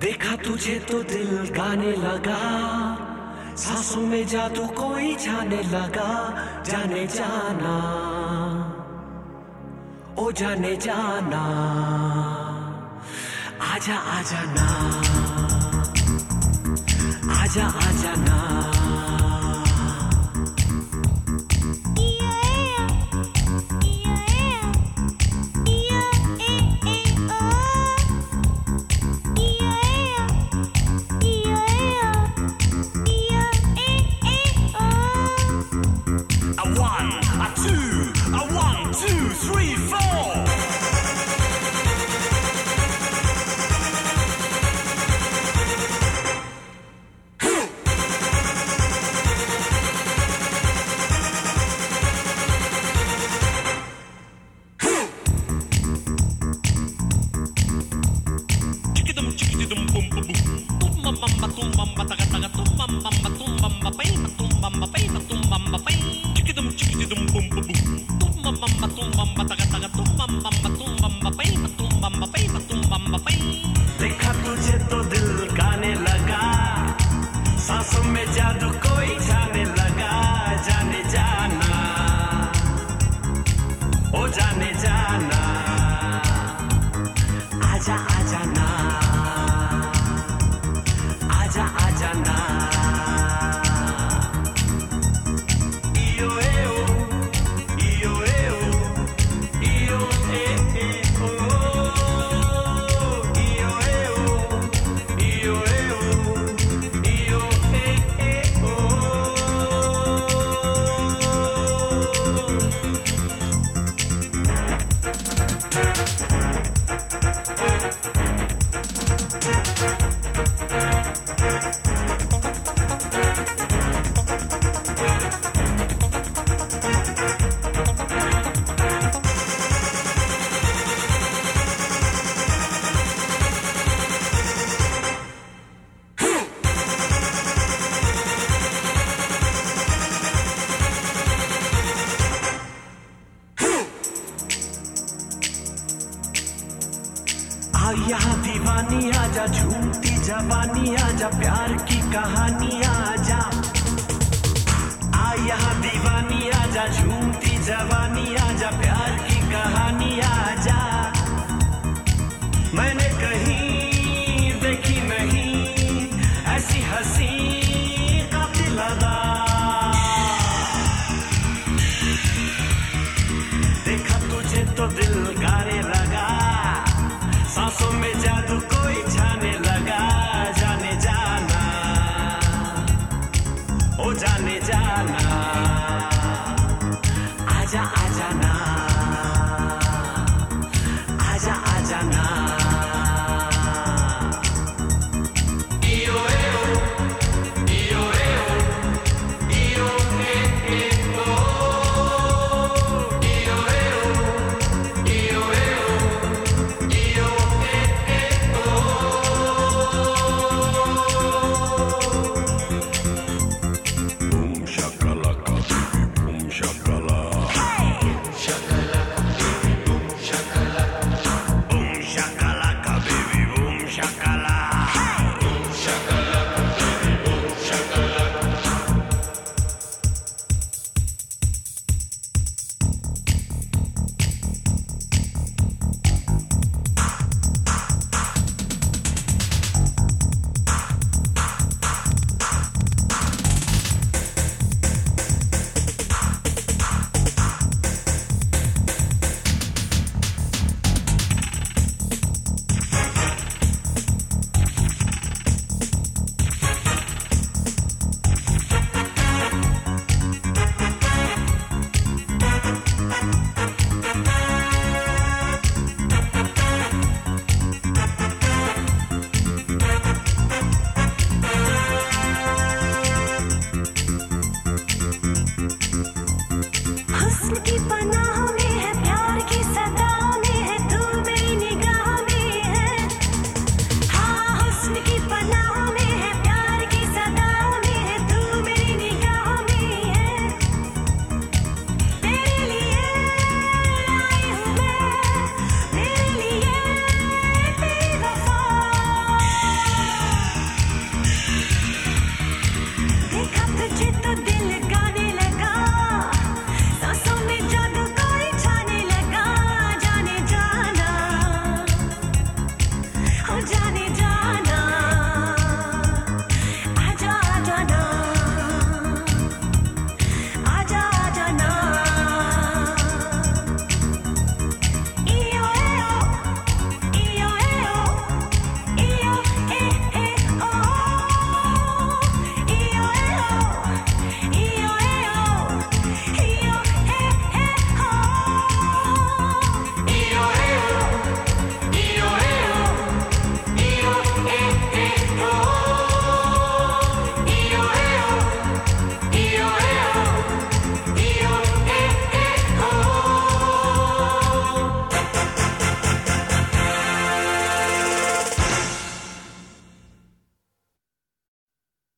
देखा तुझे तो दिल गाने लगा, सांसों में जादू कोई जाने लगा। जाने जाना, ओ जाने जाना, आजा आजा ना, आजा आजा ना। देखा तुझे तो दिल गाने लगा, सांसों में जादू कोई जाने लगा। जाने जाना, ओ जाने जाना, आजा आजा ना, आजा आजा ना। यहाँ दीवानी आजा, झूठी जवानी आजा, प्यार की कहानी आजा। यहाँ दीवानी आजा, झूठी जवानी आजा, प्यार की कहानी आजा। मैंने कहीं देखी नहीं ऐसी हंसी कातिल अदा। देखा तुझे तो दिल गाने लगा, सांसों में जादू कोई